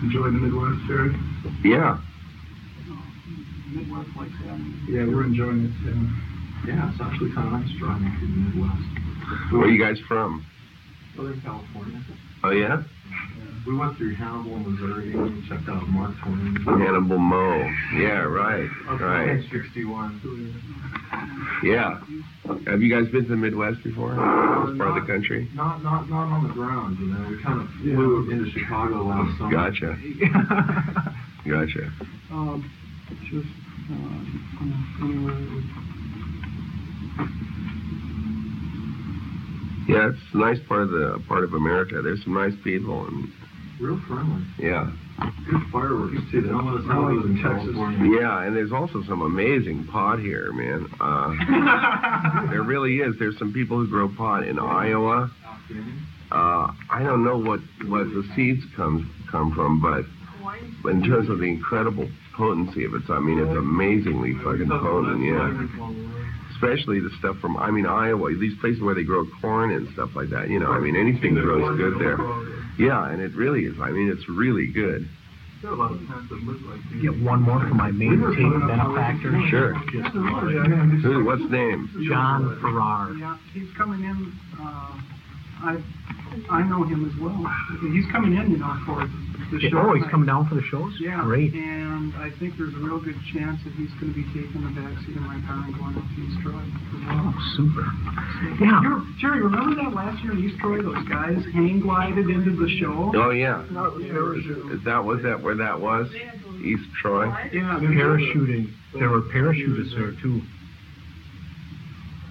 enjoy the Midwest, Jerry? Yeah. Midwest likes having it. Yeah, we're enjoying it. Yeah, it's actually kind of nice driving through the Midwest. Where are you guys from? Southern California. Oh, yeah? We went through Hannibal, Missouri, and checked out Mark Twain. Hannibal Mo. Yeah, right. Right. 61. Yeah. Have you guys been to the Midwest before? This part of the country? Not on the ground, you know. We kind of flew into Chicago last summer. Gotcha. Gotcha. Just anywhere. Yeah, it's a nice part of America. There's some nice people and real friendly. Yeah. Good fireworks too. They don't let us know those in California. Yeah, and there's also some amazing pot here, man. There really is. There's some people who grow pot in Iowa. I don't know what the seeds come from, but in terms of the incredible potency of it, I mean, it's amazingly fucking potent, yeah. Especially the stuff from, Iowa, these places where they grow corn and stuff like that, you know, anything grows good there. Yeah, and it really is. It's really good. Get one more for my main tape benefactor. Sure. What's his name? John Farrar. Yeah, he's coming in. I know him as well. He's coming in, for the show. Oh, he's coming down for the shows? Yeah. Great. And I think there's a real good chance that he's going to be taking the backseat of my car and going up to East Troy. Oh, super. Yeah. Jerry, remember that last year in East Troy, those guys hang glided into the show? Oh, yeah. Is that where that was? East Troy? Yeah. Parachuting. There were parachutists there, too.